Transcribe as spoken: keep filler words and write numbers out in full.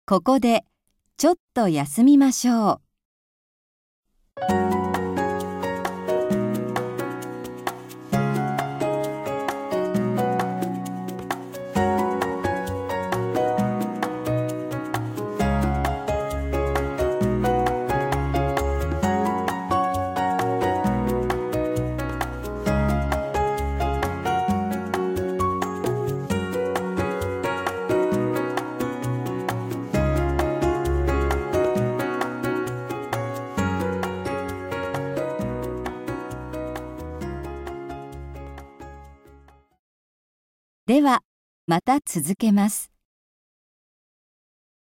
ここでちょっと休みましょう。では、また続けます。